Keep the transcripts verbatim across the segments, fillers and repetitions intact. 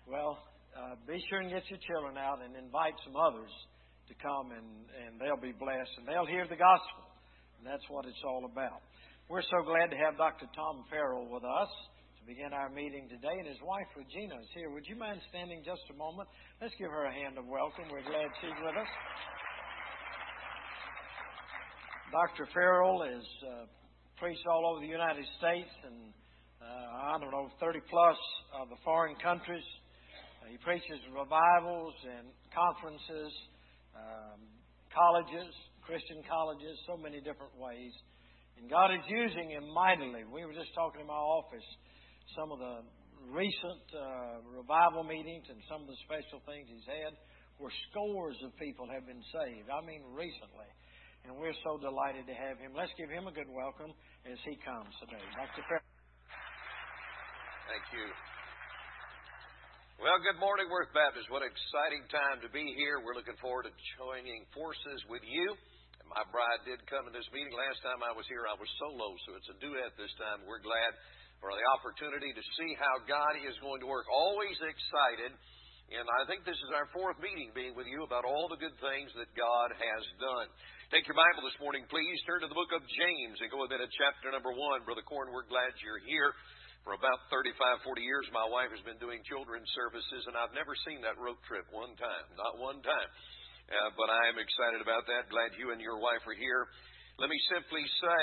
Well, uh, be sure and get your children out and invite some others to come, and, and they'll be blessed, and they'll hear the gospel. And that's what it's all about. We're so glad to have Doctor Tom Farrell with us to begin our meeting today, and his wife Regina is here. Would you mind standing just a moment? Let's give her a hand of welcome. We're glad she's with us. Doctor Farrell is uh, preached all over the United States and uh, I don't know, thirty plus of the foreign countries. Uh, he preaches revivals and conferences, um, colleges, Christian colleges, so many different ways. And God is using him mightily. We were just talking in my office some of the recent uh, revival meetings and some of the special things he's had where scores of people have been saved. I mean recently. And we're so delighted to have him. Let's give him a good welcome as he comes today. Doctor Farrell. Thank you. Well, good morning, Worth Baptist. What an exciting time to be here. We're looking forward to joining forces with you. And my bride did come in this meeting. Last time I was here, I was solo, so it's a duet this time. We're glad for the opportunity to see how God is going to work. Always excited. And I think this is our fourth meeting being with you about all the good things that God has done. Take your Bible this morning, please. Turn to the book of James and go with it at chapter number one. Brother Corn, we're glad you're here. For about thirty-five, forty years, my wife has been doing children's services, and I've never seen that road trip one time. Not one time. Uh, but I am excited about that. Glad you and your wife are here. Let me simply say,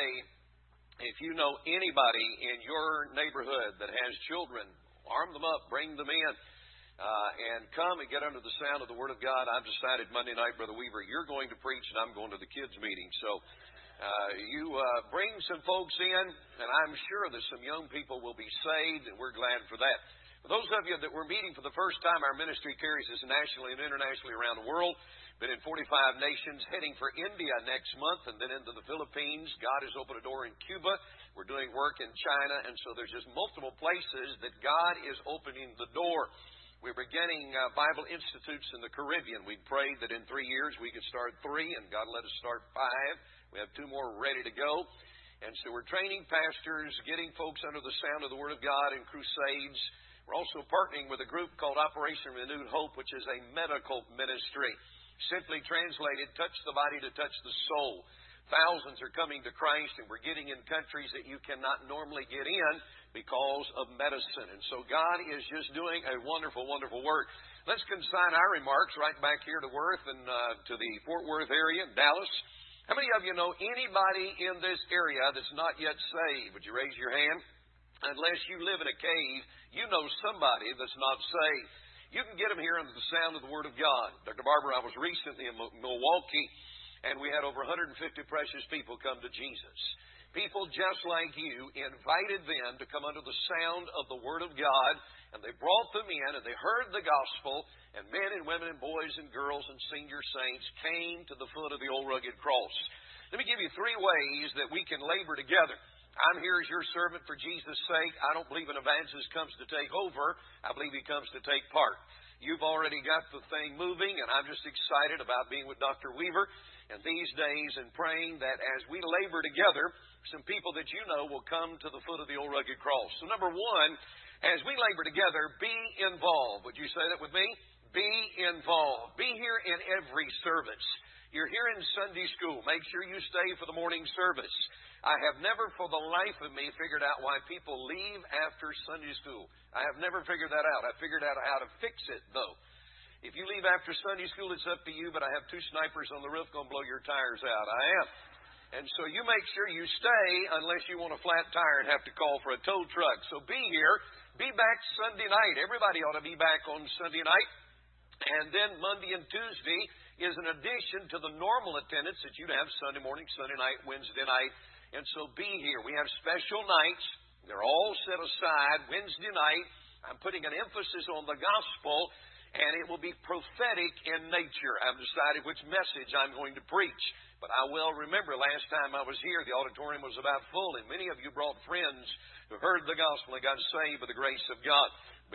if you know anybody in your neighborhood that has children, arm them up, bring them in. Uh, and come and get under the sound of the Word of God. I've decided Monday night, Brother Weaver, you're going to preach and I'm going to the kids' meeting. So uh, you uh, bring some folks in, and I'm sure that some young people will be saved, and we're glad for that. For those of you that we're meeting for the first time, our ministry carries us nationally and internationally around the world. Been in forty-five nations, heading for India next month, and then into the Philippines. God has opened a door in Cuba. We're doing work in China, and so there's just multiple places that God is opening the door. We're beginning uh, Bible Institutes in the Caribbean. We prayed that in three years we could start three, and God let us start five. We have two more ready to go. And so we're training pastors, getting folks under the sound of the Word of God in crusades. We're also partnering with a group called Operation Renewed Hope, which is a medical ministry. Simply translated, touch the body to touch the soul. Thousands are coming to Christ, and we're getting in countries that you cannot normally get in because of medicine. And so God is just doing a wonderful, wonderful work. Let's consign our remarks right back here to Worth and uh, to the Fort Worth area, Dallas. How many of you know anybody in this area that's not yet saved? Would you raise your hand? Unless you live in a cave, you know somebody that's not saved. You can get them here under the sound of the Word of God. Doctor Barber, I was recently in Milwaukee, and we had over one hundred fifty precious people come to Jesus. People just like you invited them to come under the sound of the Word of God, and they brought them in, and they heard the gospel, and men and women and boys and girls and senior saints came to the foot of the old rugged cross. Let me give you three ways that we can labor together. I'm here as your servant for Jesus' sake. I don't believe an evangelist comes to take over. I believe he comes to take part. You've already got the thing moving, and I'm just excited about being with Doctor Weaver and these days and praying that as we labor together, some people that you know will come to the foot of the old rugged cross. So number one, as we labor together, be involved. Would you say that with me? Be involved. Be here in every service. You're here in Sunday school. Make sure you stay for the morning service. I have never for the life of me figured out why people leave after Sunday school. I have never figured that out. I figured out how to fix it, though. If you leave after Sunday school, it's up to you, but I have two snipers on the roof going to blow your tires out. I am. And so you make sure you stay unless you want a flat tire and have to call for a tow truck. So be here. Be back Sunday night. Everybody ought to be back on Sunday night. And then Monday and Tuesday is an addition to the normal attendance that you'd have Sunday morning, Sunday night, Wednesday night. And so be here. We have special nights. They're all set aside. Wednesday night, I'm putting an emphasis on the gospel, and it will be prophetic in nature. I've decided which message I'm going to preach. But I well remember last time I was here, the auditorium was about full, and many of you brought friends who heard the gospel and got saved by the grace of God.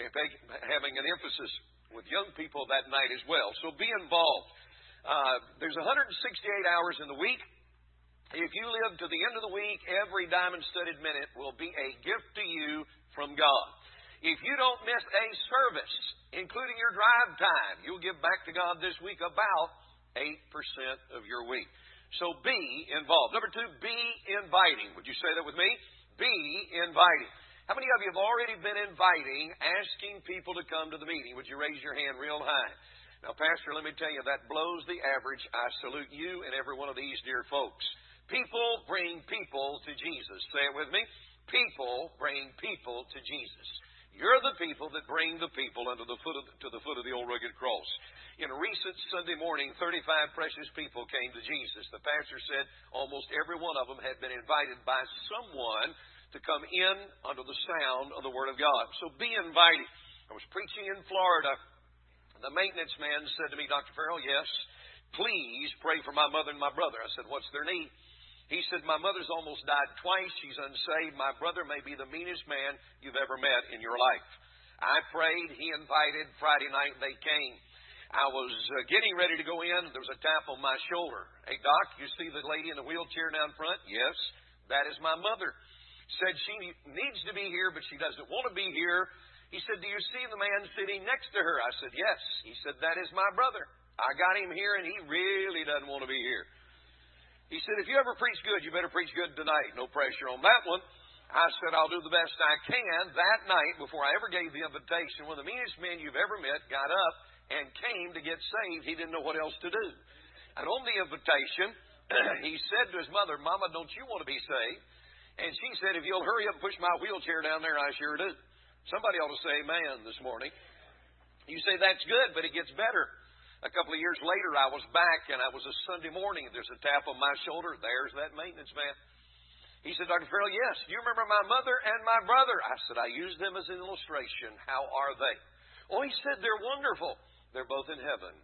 Having an emphasis with young people that night as well. So be involved. Uh, there's one hundred sixty-eight hours in the week. If you live to the end of the week, every diamond-studded minute will be a gift to you from God. If you don't miss a service, including your drive time, you'll give back to God this week about eight percent of your week. So be involved. Number two, be inviting. Would you say that with me? Be inviting. How many of you have already been inviting, asking people to come to the meeting? Would you raise your hand real high? Now, Pastor, let me tell you, that blows the average. I salute you and every one of these dear folks. People bring people to Jesus. Say it with me. People bring people to Jesus. You're the people that bring the people under the foot of, to the foot of the old rugged cross. In a recent Sunday morning, thirty-five precious people came to Jesus. The pastor said almost every one of them had been invited by someone to come in under the sound of the Word of God. So be invited. I was preaching in Florida. The maintenance man said to me, Doctor Farrell, yes, please pray for my mother and my brother. I said, what's their need? He said, my mother's almost died twice. She's unsaved. My brother may be the meanest man you've ever met in your life. I prayed. He invited. Friday night they came. I was uh, getting ready to go in. There was a tap on my shoulder. Hey, Doc, you see the lady in the wheelchair down front? Yes, that is my mother. Said she needs to be here, but she doesn't want to be here. He said, do you see the man sitting next to her? I said, yes. He said, that is my brother. I got him here, and he really doesn't want to be here. He said, if you ever preach good, you better preach good tonight. No pressure on that one. I said, I'll do the best I can. That night, before I ever gave the invitation, one of the meanest men you've ever met got up and came to get saved. He didn't know what else to do. And on the invitation, he said to his mother, Mama, don't you want to be saved? And she said, if you'll hurry up and push my wheelchair down there, I sure do. Somebody ought to say amen this morning. You say, that's good, but it gets better. A couple of years later, I was back, and it was a Sunday morning. There's a tap on my shoulder. There's that maintenance man. He said, Doctor Farrell, yes, do you remember my mother and my brother? I said, I used them as an illustration. How are they? Oh, he said, they're wonderful. They're both in heaven.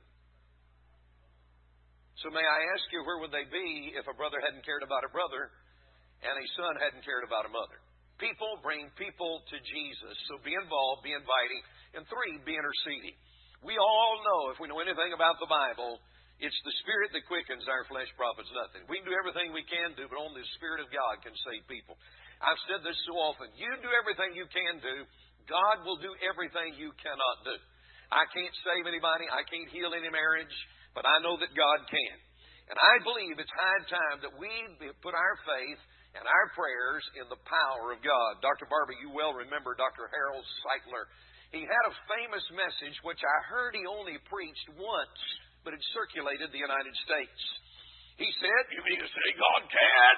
So may I ask you, where would they be if a brother hadn't cared about a brother and a son hadn't cared about a mother? People bring people to Jesus. So be involved, be inviting. And three, be interceding. We all know, if we know anything about the Bible, it's the Spirit that quickens, our flesh profits nothing. We can do everything we can do, but only the Spirit of God can save people. I've said this so often. You do everything you can do, God will do everything you cannot do. I can't save anybody, I can't heal any marriage, but I know that God can. And I believe it's high time that we put our faith and our prayers in the power of God. Doctor Barber, you well remember Doctor Harold Seitler. He had a famous message, which I heard he only preached once, but it circulated the United States. He said, you mean to say God can?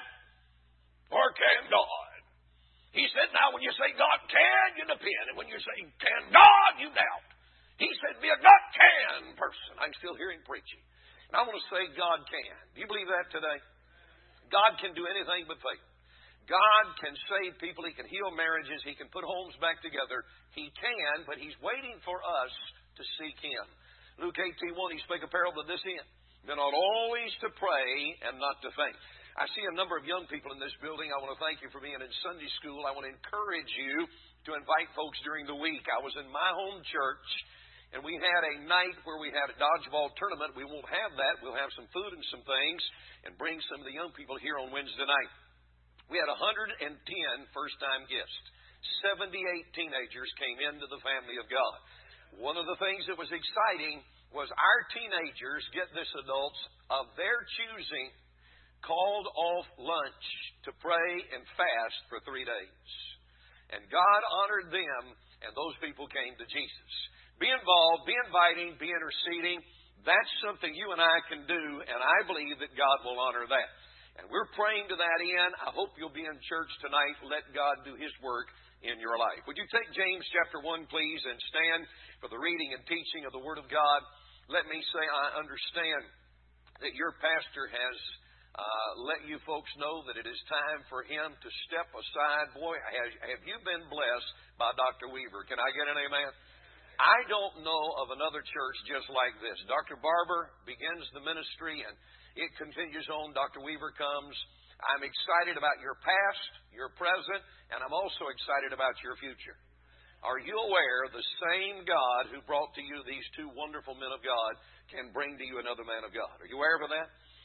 Or can God? He said, now when you say God can, you depend. And when you say can God, you doubt. He said, be a God can person. I'm still hearing preaching. And I want to say God can. Do you believe that today? God can do anything but fail. God can save people. He can heal marriages. He can put homes back together. He can, but He's waiting for us to seek Him. Luke eighteen one, He spake a parable to this end. Men ought always to pray and not to faint. I see a number of young people in this building. I want to thank you for being in Sunday school. I want to encourage you to invite folks during the week. I was in my home church, and we had a night where we had a dodgeball tournament. We won't have that. We'll have some food and some things and bring some of the young people here on Wednesday night. We had one hundred ten first-time guests. seventy-eight teenagers came into the family of God. One of the things that was exciting was our teenagers, get this, adults, of their choosing, called off lunch to pray and fast for three days. And God honored them, and those people came to Jesus. Be involved, be inviting, be interceding. That's something you and I can do, and I believe that God will honor that. And we're praying to that end. I hope you'll be in church tonight. Let God do His work in your life. Would you take James chapter one, please, and stand for the reading and teaching of the Word of God? Let me say I understand that your pastor has uh, let you folks know that it is time for him to step aside. Boy, have, have you been blessed by Doctor Weaver? Can I get an amen? I don't know of another church just like this. Doctor Barber begins the ministry, and it continues on. Doctor Weaver comes. I'm excited about your past, your present, and I'm also excited about your future. Are you aware the same God who brought to you these two wonderful men of God can bring to you another man of God? Are you aware of that?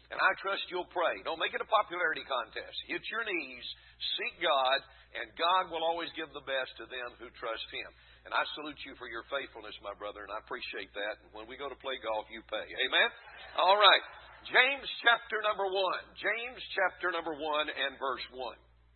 And I trust you'll pray. Don't make it a popularity contest. Hit your knees, seek God, and God will always give the best to them who trust Him. And I salute you for your faithfulness, my brother, and I appreciate that. And when we go to play golf, you pay. Amen? All right. James chapter number one. James chapter number one and verse one.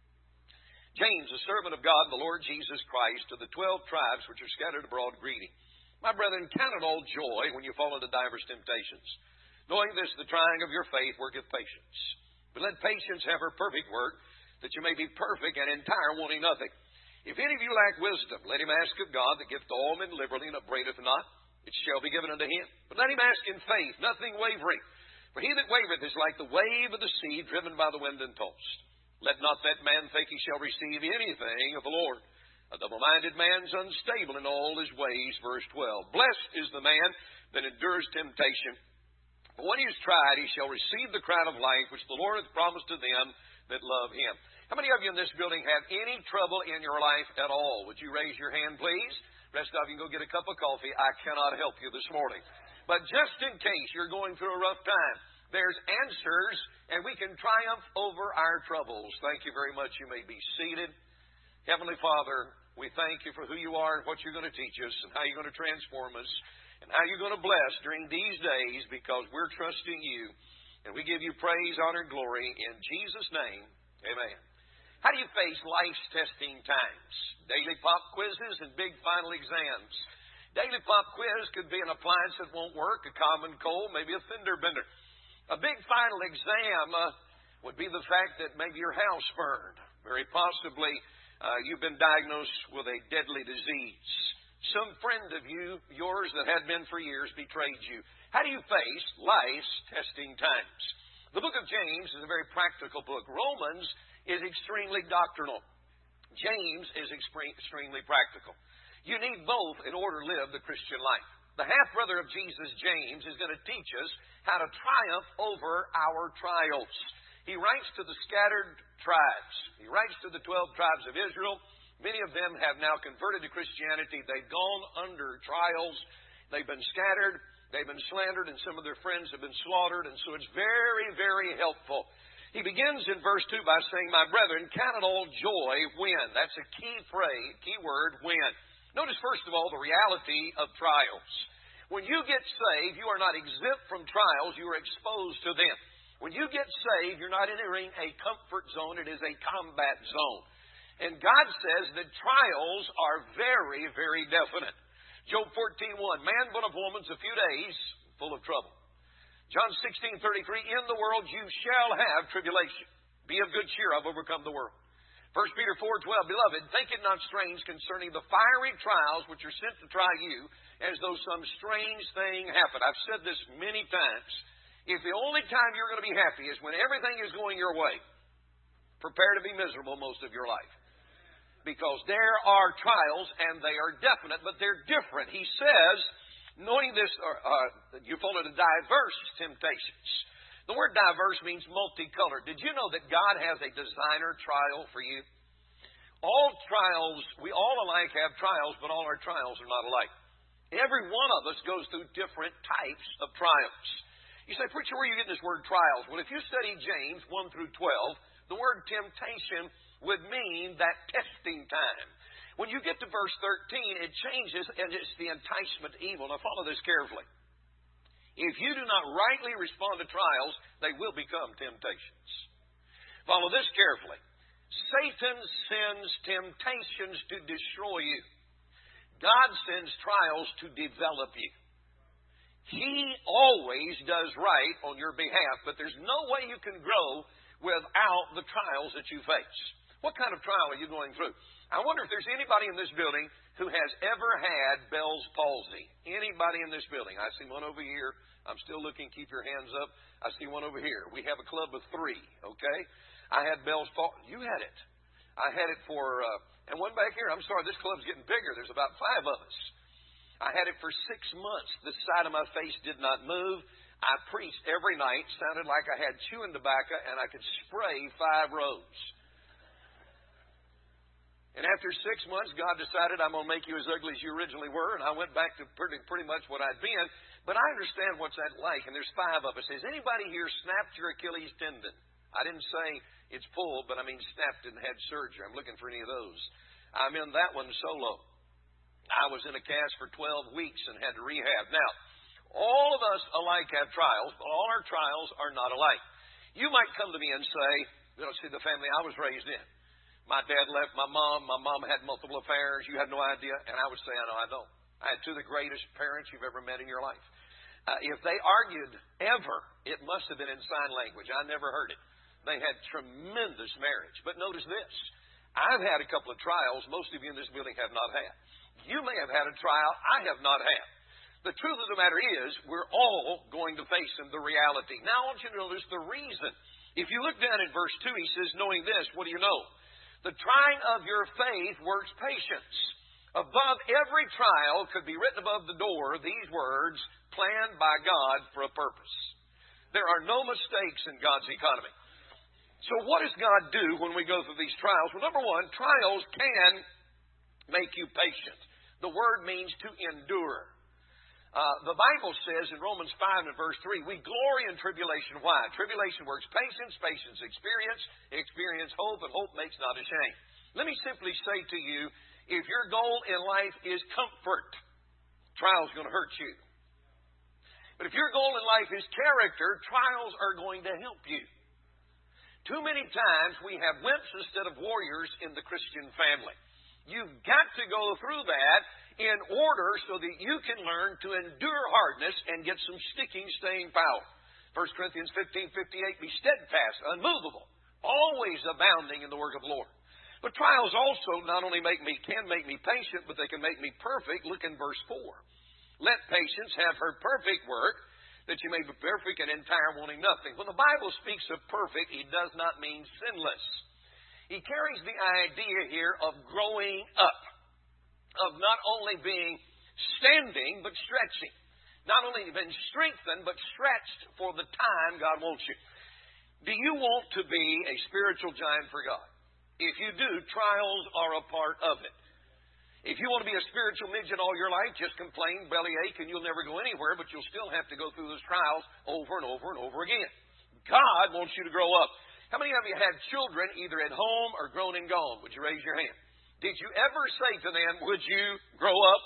James, a servant of God, the Lord Jesus Christ, to the twelve tribes which are scattered abroad, greeting. My brethren, count it all joy when you fall into divers temptations, knowing this, the trying of your faith worketh patience. But let patience have her perfect work, that you may be perfect and entire, wanting nothing. If any of you lack wisdom, let him ask of God, that giveth to all men liberally, and upbraideth not. It shall be given unto him. But let him ask in faith, nothing wavering. For he that wavereth is like the wave of the sea, driven by the wind and tossed. Let not that man think he shall receive anything of the Lord. A double-minded man's unstable in all his ways. Verse twelve. Blessed is the man that endures temptation. But when he is tried, he shall receive the crown of life, which the Lord hath promised to them that love him. How many of you in this building have any trouble in your life at all? Would you raise your hand, please? The rest of you can go get a cup of coffee. I cannot help you this morning. But just in case you're going through a rough time, there's answers, and we can triumph over our troubles. Thank you very much. You may be seated. Heavenly Father, we thank you for who you are and what you're going to teach us and how you're going to transform us and how you're going to bless during these days, because we're trusting you. And we give you praise, honor, and glory in Jesus' name. Amen. How do you face life's testing times? Daily pop quizzes and big final exams. Daily pop quiz could be an appliance that won't work, a common cold, maybe a fender bender. A big final exam uh, would be the fact that maybe your house burned. Very possibly uh, you've been diagnosed with a deadly disease. Some friend of you, yours that had been for years, betrayed you. How do you face life's testing times? The book of James is a very practical book. Romans is extremely doctrinal. James is extremely practical. You need both in order to live the Christian life. The half-brother of Jesus, James, is going to teach us how to triumph over our trials. He writes to the scattered tribes. He writes to the twelve tribes of Israel. Many of them have now converted to Christianity. They've gone under trials. They've been scattered. They've been slandered, and some of their friends have been slaughtered. And so it's very, very helpful. He begins in verse two by saying, my brethren, count it all joy when. That's a key phrase, key word, when. Notice, first of all, the reality of trials. When you get saved, you are not exempt from trials. You are exposed to them. When you get saved, you're not entering a comfort zone. It is a combat zone. And God says that trials are very, very definite. Job fourteen one, man born of woman's a few days, full of trouble. John sixteen thirty-three, in the world you shall have tribulation. Be of good cheer, I've overcome the world. First Peter four twelve, beloved, think it not strange concerning the fiery trials which are sent to try you, as though some strange thing happened. I've said this many times. If the only time you're going to be happy is when everything is going your way, prepare to be miserable most of your life. Because there are trials, and they are definite, but they're different. He says, knowing this, uh, you fall into diverse temptations. The word diverse means multicolored. Did you know that God has a designer trial for you? All trials, we all alike have trials, but all our trials are not alike. Every one of us goes through different types of trials. You say, preacher, where are you getting this word trials? Well, if you study James one through twelve, the word temptation would mean that testing time. When you get to verse thirteen, it changes, and it's the enticement to evil. Now, follow this carefully. If you do not rightly respond to trials, they will become temptations. Follow this carefully. Satan sends temptations to destroy you. God sends trials to develop you. He always does right on your behalf, but there's no way you can grow without the trials that you face. What kind of trial are you going through? I wonder if there's anybody in this building who has ever had Bell's palsy. Anybody in this building? I see one over here. I'm still looking. Keep your hands up. I see one over here. We have a club of three, okay? I had Bell's palsy. You had it. I had it for, uh, and one back here. I'm sorry, this club's getting bigger. There's about five of us. I had it for six months. The side of my face did not move. I preached every night. Sounded like I had chewing tobacco, and I could spray five rows. And after six months, God decided, I'm going to make you as ugly as you originally were, and I went back to pretty, pretty much what I'd been. But I understand what's that like, and there's five of us. Has anybody here snapped your Achilles tendon? I didn't say it's pulled, but I mean snapped and had surgery. I'm looking for any of those. I'm in that one solo. I was in a cast for twelve weeks and had to rehab. Now, all of us alike have trials, but all our trials are not alike. You might come to me and say, you know, see the family I was raised in. My dad left my mom. My mom had multiple affairs. You have no idea. And I would say, I know, I don't. I had two of the greatest parents you've ever met in your life. Uh, if they argued ever, it must have been in sign language. I never heard it. They had tremendous marriage. But notice this. I've had a couple of trials most of you in this building have not had. You may have had a trial I have not had. The truth of the matter is, we're all going to face the reality. Now, I want you to notice the reason. If you look down at verse two, he says, knowing this, what do you know? The trying of your faith works patience. Above every trial could be written above the door these words, planned by God for a purpose. There are no mistakes in God's economy. So what does God do when we go through these trials? Well, number one, trials can make you patient. The word means to endure. Uh, the Bible says in Romans five and verse three, we glory in tribulation. Why? Tribulation works patience, patience experience, experience hope, and hope makes not ashamed. Let me simply say to you, if your goal in life is comfort, trials are going to hurt you. But if your goal in life is character, trials are going to help you. Too many times we have wimps instead of warriors in the Christian family. You've got to go through that in order so that you can learn to endure hardness and get some sticking, staying power. First Corinthians fifteen fifty-eight, be steadfast, unmovable, always abounding in the work of the Lord. But trials also not only make me, can make me patient, but they can make me perfect. Look in verse four. Let patience have her perfect work, that you may be perfect and entire, wanting nothing. When the Bible speaks of perfect, it does not mean sinless. He carries the idea here of growing up, of not only being standing, but stretching. Not only been strengthened, but stretched for the time God wants you. Do you want to be a spiritual giant for God? If you do, trials are a part of it. If you want to be a spiritual midget all your life, just complain, bellyache, and you'll never go anywhere, but you'll still have to go through those trials over and over and over again. God wants you to grow up. How many of you had children either at home or grown and gone? Would you raise your hand? Did you ever say to them, would you grow up?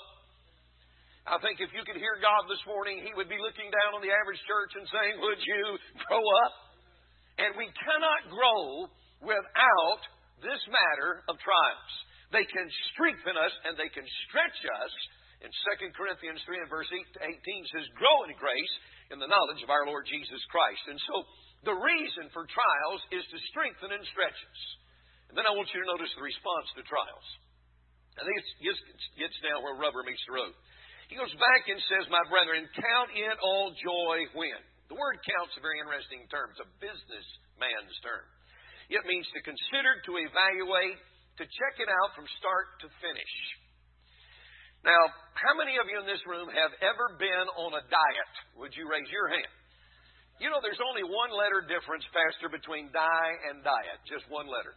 I think if you could hear God this morning, He would be looking down on the average church and saying, would you grow up? And we cannot grow without this matter of trials. They can strengthen us and they can stretch us. In Second Corinthians three and verse eighteen says, grow in grace in the knowledge of our Lord Jesus Christ. And so the reason for trials is to strengthen and stretch us. And then I want you to notice the response to trials. I think it gets, gets down where rubber meets the road. He goes back and says, my brethren, count it all joy when. The word count's a very interesting term. It's a businessman's term. It means to consider, to evaluate, to check it out from start to finish. Now, how many of you in this room have ever been on a diet? Would you raise your hand? You know, there's only one letter difference, Pastor, between die and diet. Just one letter.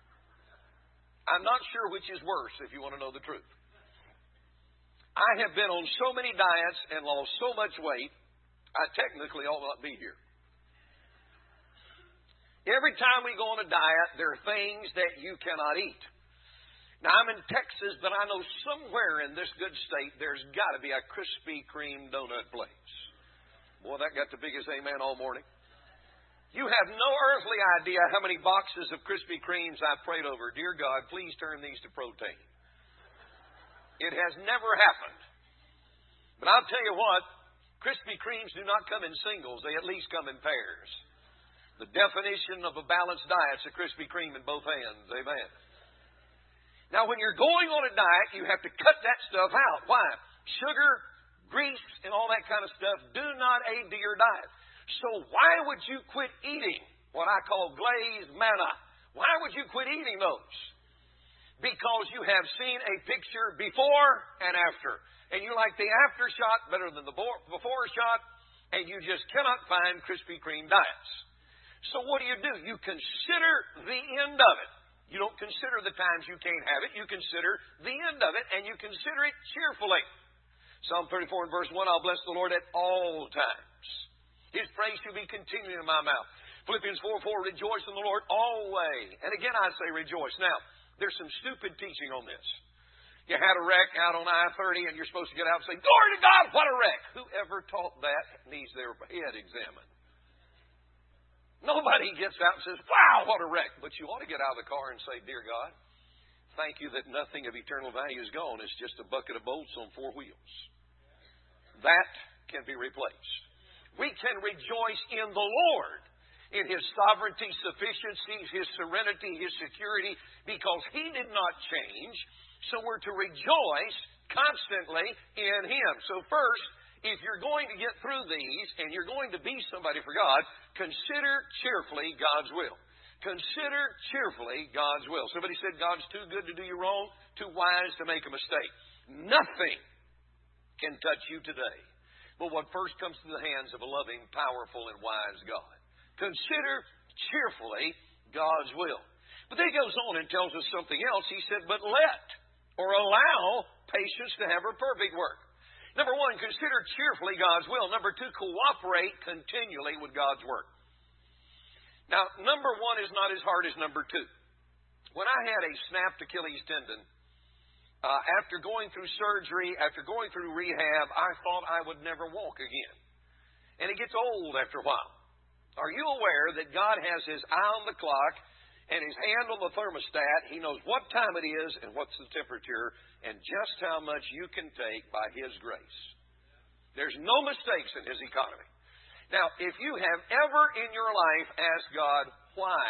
I'm not sure which is worse, if you want to know the truth. I have been on so many diets and lost so much weight, I technically ought not be here. Every time we go on a diet, there are things that you cannot eat. Now, I'm in Texas, but I know somewhere in this good state there's got to be a Krispy Kreme donut place. Boy, that got the biggest amen all morning. You have no earthly idea how many boxes of Krispy Kremes I've prayed over. Dear God, please turn these to protein. It has never happened. But I'll tell you what, Krispy Kremes do not come in singles. They at least come in pairs. The definition of a balanced diet is a Krispy Kreme in both hands. Amen. Now, when you're going on a diet, you have to cut that stuff out. Why? Sugar, grease, and all that kind of stuff do not aid to your diet. So why would you quit eating what I call glazed manna? Why would you quit eating those? Because you have seen a picture before and after. And you like the after shot better than the before shot, and you just cannot find Krispy Kreme diets. So what do you do? You consider the end of it. You don't consider the times you can't have it. You consider the end of it, and you consider it cheerfully. Psalm thirty-four and verse one, I'll bless the Lord at all times. His praise shall be continuing in my mouth. Philippians four four, rejoice in the Lord always. And again I say rejoice. Now, there's some stupid teaching on this. You had a wreck out on I thirty and you're supposed to get out and say, glory to God, what a wreck. Whoever taught that needs their head examined. Nobody gets out and says, wow, what a wreck. But you ought to get out of the car and say, dear God, thank you that nothing of eternal value is gone. It's just a bucket of bolts on four wheels. That can be replaced. We can rejoice in the Lord, in His sovereignty, sufficiency, His serenity, His security, because He did not change. So we're to rejoice constantly in Him. So first, if you're going to get through these and you're going to be somebody for God, consider cheerfully God's will. Consider cheerfully God's will. Somebody said God's too good to do you wrong, too wise to make a mistake. Nothing can touch you today but what first comes to the hands of a loving, powerful, and wise God. Consider cheerfully God's will. But then He goes on and tells us something else. He said, but let or allow patience to have her perfect work. Number one, consider cheerfully God's will. Number two, cooperate continually with God's work. Now, number one is not as hard as number two. When I had a snapped Achilles tendon, uh, after going through surgery, after going through rehab, I thought I would never walk again. And it gets old after a while. Are you aware that God has His eye on the clock and His hand on the thermostat? He knows what time it is and what's the temperature and just how much you can take by His grace. There's no mistakes in His economy. Now, if you have ever in your life asked God, why,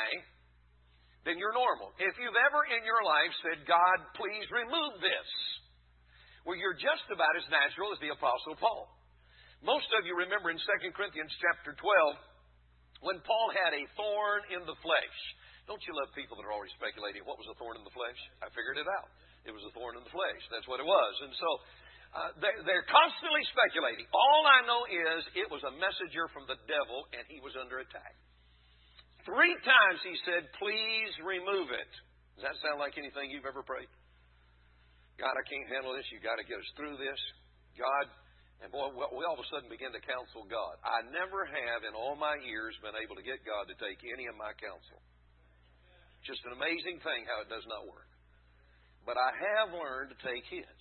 then you're normal. If you've ever in your life said, God, please remove this, well, you're just about as natural as the Apostle Paul. Most of you remember in Second Corinthians chapter twelve, when Paul had a thorn in the flesh. Don't you love people that are always speculating, what was a thorn in the flesh? I figured it out. It was a thorn in the flesh. That's what it was. And so uh, they're, they're constantly speculating. All I know is it was a messenger from the devil and he was under attack. Three times he said, please remove it. Does that sound like anything you've ever prayed? God, I can't handle this. You've got to get us through this. God, and boy, we all of a sudden begin to counsel God. I never have in all my years been able to get God to take any of my counsel. Just an amazing thing how it does not work. But I have learned to take His.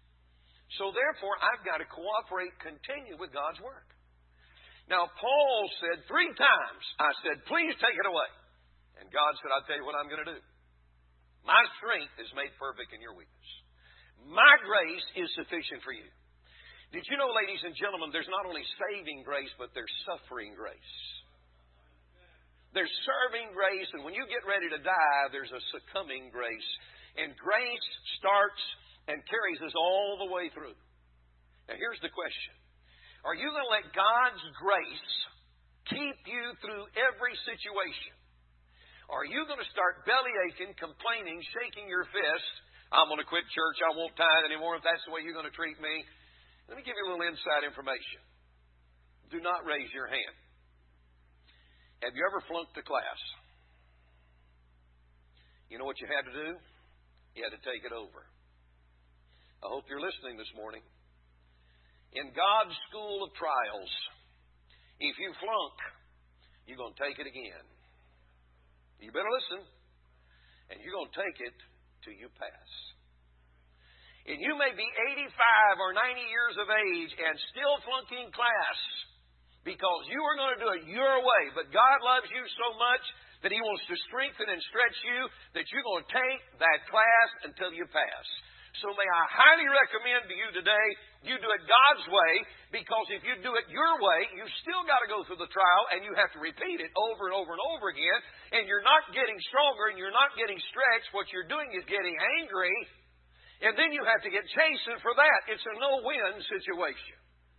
So therefore, I've got to cooperate, continue with God's work. Now, Paul said three times, I said, please take it away. And God said, I'll tell you what I'm going to do. My strength is made perfect in your weakness. My grace is sufficient for you. Did you know, ladies and gentlemen, there's not only saving grace, but there's suffering grace. There's serving grace, and when you get ready to die, there's a succumbing grace. And grace starts and carries us all the way through. Now, here's the question. Are you going to let God's grace keep you through every situation? Are you going to start belly aching, complaining, shaking your fist? I'm going to quit church. I won't tithe anymore if that's the way you're going to treat me. Let me give you a little inside information. Do not raise your hand. Have you ever flunked a class? You know what you had to do? You had to take it over. I hope you're listening this morning. In God's school of trials, if you flunk, you're going to take it again. You better listen. And you're going to take it till you pass. And you may be eighty-five or ninety years of age and still flunking class because you are going to do it your way. But God loves you so much that He wants to strengthen and stretch you that you're going to take that class until you pass. So may I highly recommend to you today, you do it God's way, because if you do it your way, you still got to go through the trial and you have to repeat it over and over and over again, and you're not getting stronger and you're not getting stretched. What you're doing is getting angry, and then you have to get chastened for that. It's a no-win situation.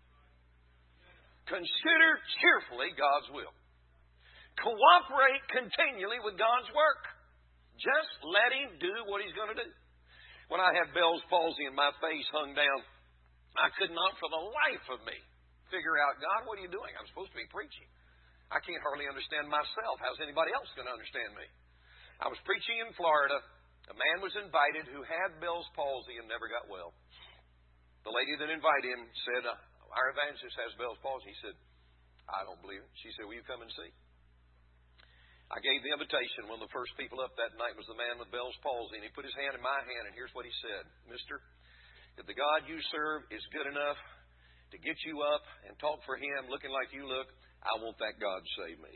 Consider cheerfully God's will. Cooperate continually with God's work. Just let Him do what He's going to do. When I had Bell's palsy and my face hung down, I could not for the life of me figure out, God, what are you doing? I'm supposed to be preaching. I can't hardly understand myself. How's anybody else going to understand me? I was preaching in Florida. A man was invited who had Bell's palsy and never got well. The lady that invited him said, our evangelist has Bell's palsy. He said, I don't believe it. She said, will you come and see? I gave the invitation. One of the first people up that night was the man with Bell's palsy, and he put his hand in my hand, and here's what he said. Mister, if the God you serve is good enough to get you up and talk for Him looking like you look, I want that God to save me.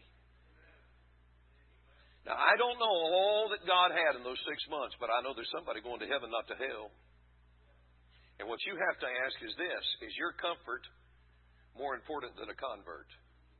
Now, I don't know all that God had in those six months, but I know there's somebody going to heaven, not to hell. And what you have to ask is this, is your comfort more important than a convert?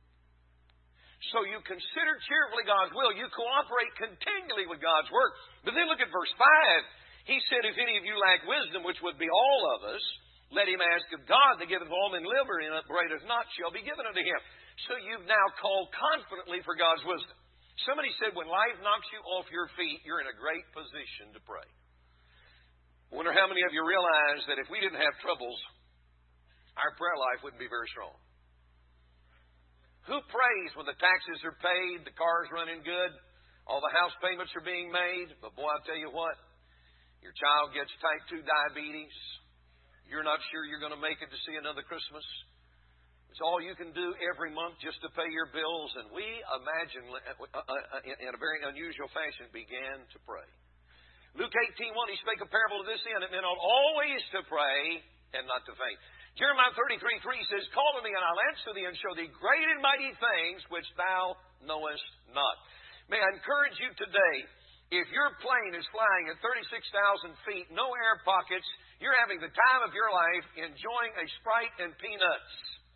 So you consider cheerfully God's will. You cooperate continually with God's work. But then look at verse five. He said, if any of you lack wisdom, which would be all of us, let him ask of God that giveth all men liberty and upbraideth not, shall be given unto him. So you've now called confidently for God's wisdom. Somebody said, when life knocks you off your feet, you're in a great position to pray. I wonder how many of you realize that if we didn't have troubles, our prayer life wouldn't be very strong. Who prays when the taxes are paid, the car's running good, all the house payments are being made? But boy, I'll tell you what, your child gets type two diabetes. You're not sure you're going to make it to see another Christmas. It's all you can do every month just to pay your bills. And we imagine, in a very unusual fashion, began to pray. Luke eighteen one, he spake a parable of this end. It meant always to pray and not to faint. Jeremiah thirty-three three says, call to me, and I'll answer thee, and show thee great and mighty things which thou knowest not. May I encourage you today, if your plane is flying at thirty-six thousand feet, no air pockets, you're having the time of your life enjoying a Sprite and peanuts.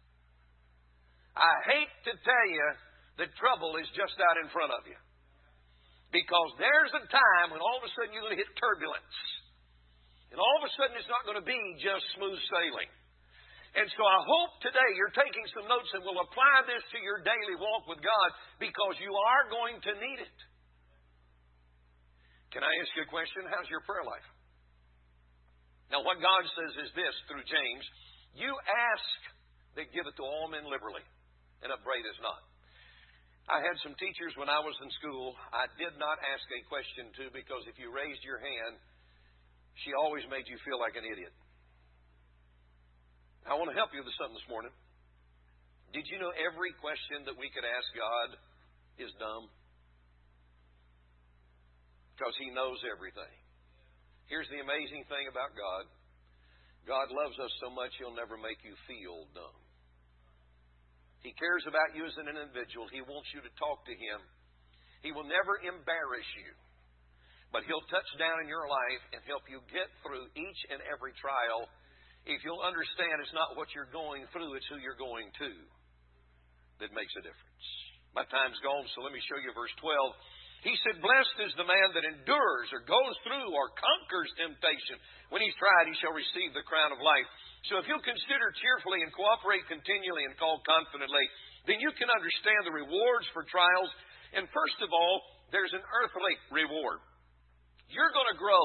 I hate to tell you that trouble is just out in front of you. Because there's a time when all of a sudden you're going to hit turbulence. And all of a sudden it's not going to be just smooth sailing. And so I hope today you're taking some notes and will apply this to your daily walk with God, because you are going to need it. Can I ask you a question? How's your prayer life? Now what God says is this through James, you ask that giveth to all men liberally, and upbraideth not. I had some teachers when I was in school I did not ask a question to, because if you raised your hand, she always made you feel like an idiot. I want to help you with something this morning. Did you know every question that we could ask God is dumb? Because He knows everything. Here's the amazing thing about God. God loves us so much He'll never make you feel dumb. He cares about you as an individual. He wants you to talk to Him. He will never embarrass you. But He'll touch down in your life and help you get through each and every trial. If you'll understand it's not what you're going through, it's who you're going to that makes a difference. My time's gone, so let me show you verse twelve. He said, blessed is the man that endures or goes through or conquers temptation. When he's tried, he shall receive the crown of life. So if you'll consider cheerfully and cooperate continually and call confidently, then you can understand the rewards for trials. And first of all, there's an earthly reward. You're going to grow.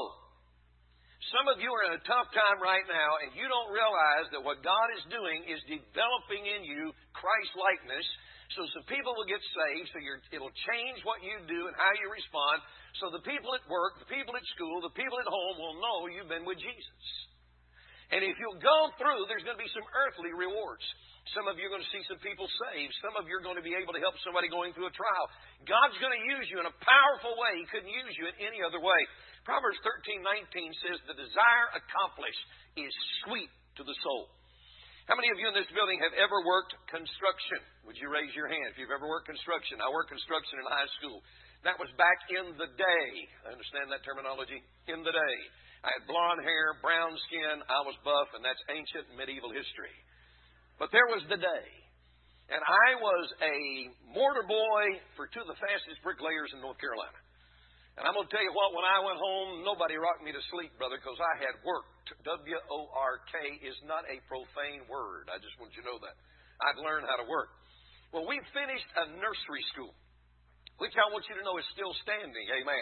Some of you are in a tough time right now, and you don't realize that what God is doing is developing in you Christ-likeness. So some people will get saved, so you're, it'll change what you do and how you respond. So the people at work, the people at school, the people at home will know you've been with Jesus. And if you'll go through, there's going to be some earthly rewards. Some of you are going to see some people saved. Some of you are going to be able to help somebody going through a trial. God's going to use you in a powerful way. He couldn't use you in any other way. Proverbs thirteen nineteen says, the desire accomplished is sweet to the soul. How many of you in this building have ever worked construction? Would you raise your hand if you've ever worked construction? I worked construction in high school. That was back in the day. I understand that terminology? In the day. I had blonde hair, brown skin, I was buff, and that's ancient medieval history. But there was the day. And I was a mortar boy for two of the fastest bricklayers in North Carolina. And I'm going to tell you what, when I went home, nobody rocked me to sleep, brother, because I had worked. W O R K is not a profane word. I just want you to know that. I'd learned how to work. Well, we finished a nursery school, which I want you to know is still standing. Amen.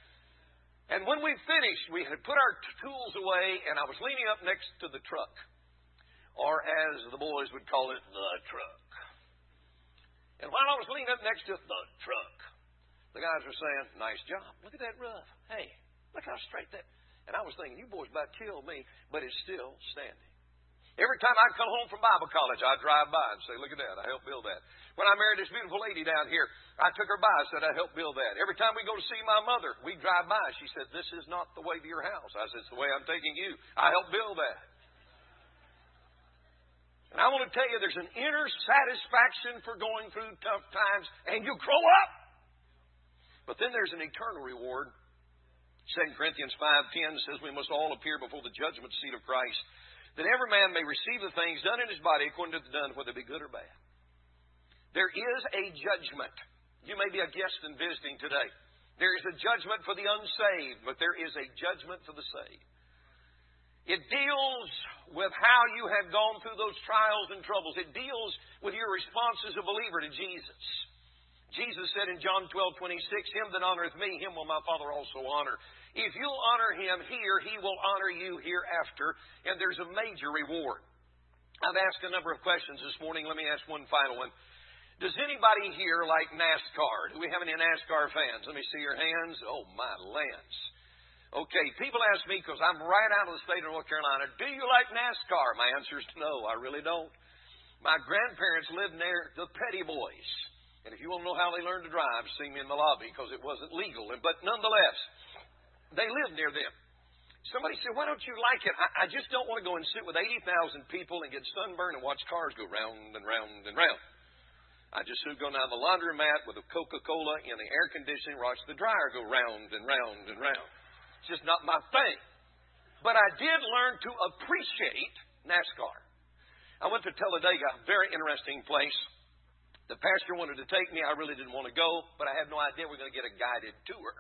And when we finished, we had put our tools away, and I was leaning up next to the truck, or as the boys would call it, the truck. And while I was leaning up next to the truck, The guys were saying, nice job. Look at that rough. Hey, look how straight that. And I was thinking, you boys about killed me, but it's still standing. Every time I come home from Bible college, I drive by and say, look at that, I helped build that. When I married this beautiful lady down here, I took her by and said, I helped build that. Every time we go to see my mother, we drive by. She said, this is not the way to your house. I said, it's the way I'm taking you. I helped build that. And I want to tell you, there's an inner satisfaction for going through tough times, and you grow up. But then there's an eternal reward. Second Corinthians five ten says we must all appear before the judgment seat of Christ, that every man may receive the things done in his body according to the done, whether it be good or bad. There is a judgment. You may be a guest and visiting today. There is a judgment for the unsaved, but there is a judgment for the saved. It deals with how you have gone through those trials and troubles. It deals with your response as a believer to Jesus. Jesus said in John twelve twenty-six, him that honoreth me, him will my Father also honor. If you'll honor him here, he will honor you hereafter, and there's a major reward. I've asked a number of questions this morning. Let me ask one final one. Does anybody here like NASCAR? Do we have any NASCAR fans? Let me see your hands. Oh, my lands. Okay, people ask me, because I'm right out of the state of North Carolina, do you like NASCAR? My answer is no, I really don't. My grandparents lived near the Petty Boys. And if you want to know how they learned to drive, see me in the lobby, because it wasn't legal. But nonetheless, they lived near them. Somebody said, why don't you like it? I, I just don't want to go and sit with eighty thousand people and get sunburned and watch cars go round and round and round. I just would go down the laundromat with a Coca-Cola in the air conditioning, watch the dryer go round and round and round. It's just not my thing. But I did learn to appreciate NASCAR. I went to Talladega, very interesting place. The pastor wanted to take me. I really didn't want to go, but I had no idea we were going to get a guided tour.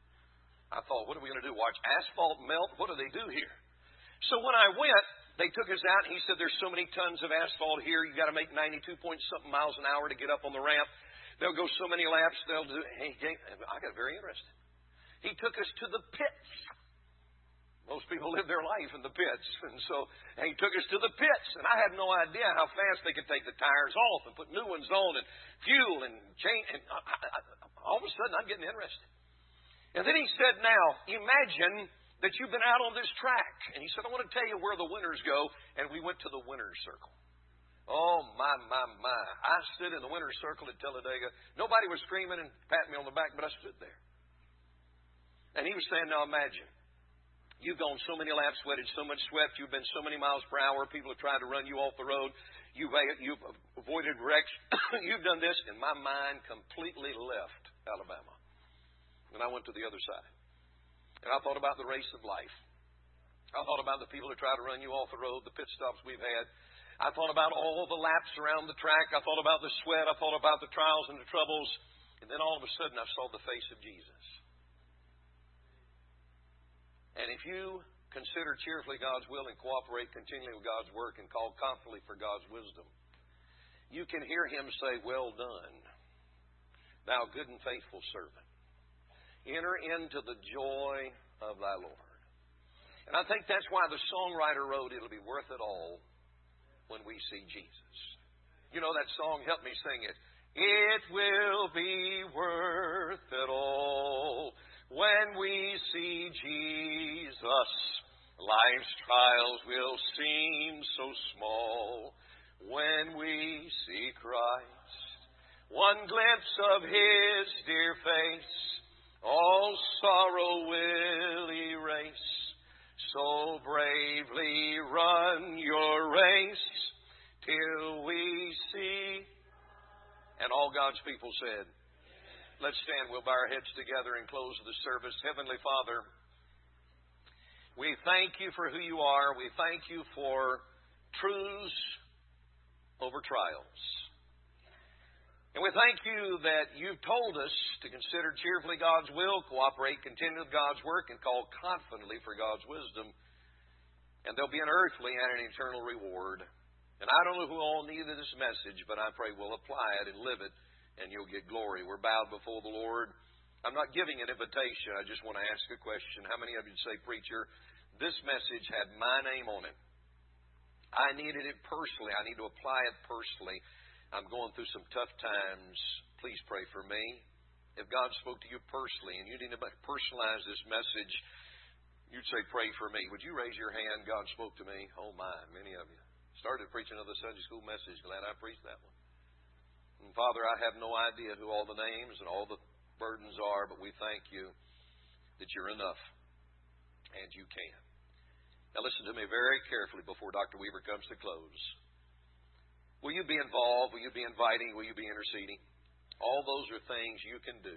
I thought, what are we going to do? Watch asphalt melt? What do they do here? So when I went, they took us out, and he said, there's so many tons of asphalt here. You got to make ninety-two point something miles an hour to get up on the ramp. They'll go so many laps. They'll do. Hey, I got very interested. He took us to the pits. Most people live their life in the pits. And so and he took us to the pits. And I had no idea how fast they could take the tires off and put new ones on and fuel and change. And I, I, all of a sudden, I'm getting interested. And then he said, now, imagine that you've been out on this track. And he said, I want to tell you where the winners go. And we went to the winner's circle. Oh, my, my, my. I stood in the winner's circle at Talladega. Nobody was screaming and patting me on the back, but I stood there. And he was saying, now imagine. You've gone so many laps, sweated so much sweat. You've been so many miles per hour. People have tried to run you off the road. You've, you've avoided wrecks. You've done this. And my mind completely left Alabama. And I went to the other side. And I thought about the race of life. I thought about the people who try to run you off the road, the pit stops we've had. I thought about all the laps around the track. I thought about the sweat. I thought about the trials and the troubles. And then all of a sudden I saw the face of Jesus. And if you consider cheerfully God's will and cooperate continually with God's work and call confidently for God's wisdom, you can hear him say, well done, thou good and faithful servant. Enter into the joy of thy Lord. And I think that's why the songwriter wrote, it'll be worth it all when we see Jesus. You know that song, help me sing it. It will be worth it all when we see Jesus. Life's trials will seem so small when we see Christ. One glimpse of his dear face, all sorrow will erase. So bravely run your race till we see. And all God's people said, let's stand. We'll bow our heads together and close the service. Heavenly Father, we thank you for who you are. We thank you for truths over trials. And we thank you that you've told us to consider cheerfully God's will, cooperate, continue with God's work, and call confidently for God's wisdom. And there'll be an earthly and an eternal reward. And I don't know who all needed this message, but I pray we'll apply it and live it, and you'll get glory. We're bowed before the Lord. I'm not giving an invitation. I just want to ask a question. How many of you say, preacher, this message had my name on it? I needed it personally. I need to apply it personally. I'm going through some tough times. Please pray for me. If God spoke to you personally and you need to personalize this message, you'd say, pray for me. Would you raise your hand? God spoke to me. Oh, my, many of you. Started preaching another Sunday school message. Glad I preached that one. And Father, I have no idea who all the names and all the burdens are, but we thank you that you're enough and you can. Now listen to me very carefully before Doctor Weaver comes to close. Will you be involved? Will you be inviting? Will you be interceding? All those are things you can do.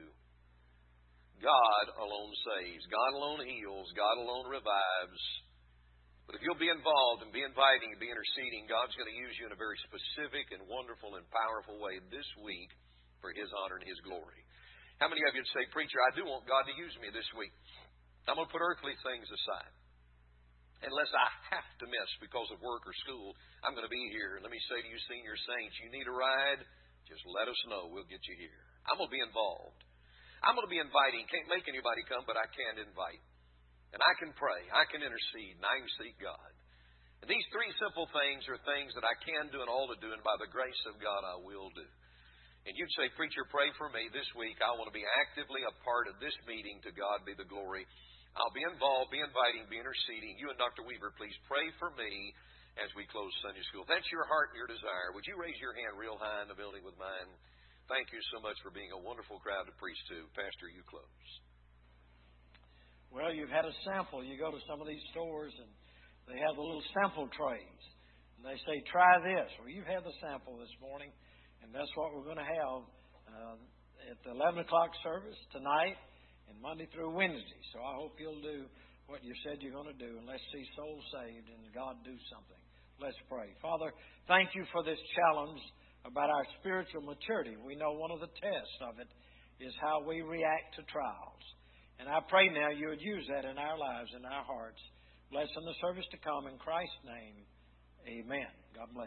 God alone saves. God alone heals. God alone revives. But if you'll be involved and be inviting and be interceding, God's going to use you in a very specific and wonderful and powerful way this week for His honor and His glory. How many of you would say, Preacher, I do want God to use me this week. I'm going to put earthly things aside. Unless I have to miss because of work or school, I'm going to be here. And let me say to you, senior saints, you need a ride, just let us know. We'll get you here. I'm going to be involved. I'm going to be inviting. Can't make anybody come, but I can invite. And I can pray. I can intercede. And I can seek God. And these three simple things are things that I can do and all to do. And by the grace of God, I will do. And you'd say, Preacher, pray for me this week. I want to be actively a part of this meeting. To God be the glory. I'll be involved, be inviting, be interceding. You and Doctor Weaver, please pray for me as we close Sunday school. If that's your heart and your desire, would you raise your hand real high in the building with mine? Thank you so much for being a wonderful crowd to preach to. Pastor, you close. Well, you've had a sample. You go to some of these stores and they have the little sample trays. And they say, try this. Well, you've had the sample this morning, and that's what we're going to have uh, at the eleven o'clock service tonight. And Monday through Wednesday. So I hope you'll do what you said you're going to do. And let's see souls saved and God do something. Let's pray. Father, thank you for this challenge about our spiritual maturity. We know one of the tests of it is how we react to trials. And I pray now you would use that in our lives, in our hearts. Bless in the service to come. In Christ's name, amen. God bless.